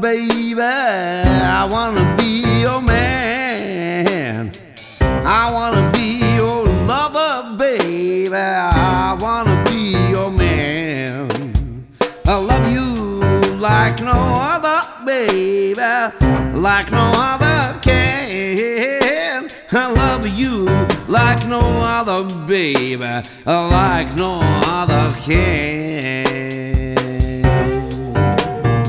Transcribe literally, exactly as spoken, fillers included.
baby, I wanna be your man. I wanna be your lover, baby. I wanna be your man. I love you like no other, baby, like no other can. I love you like no other, baby, like no other can.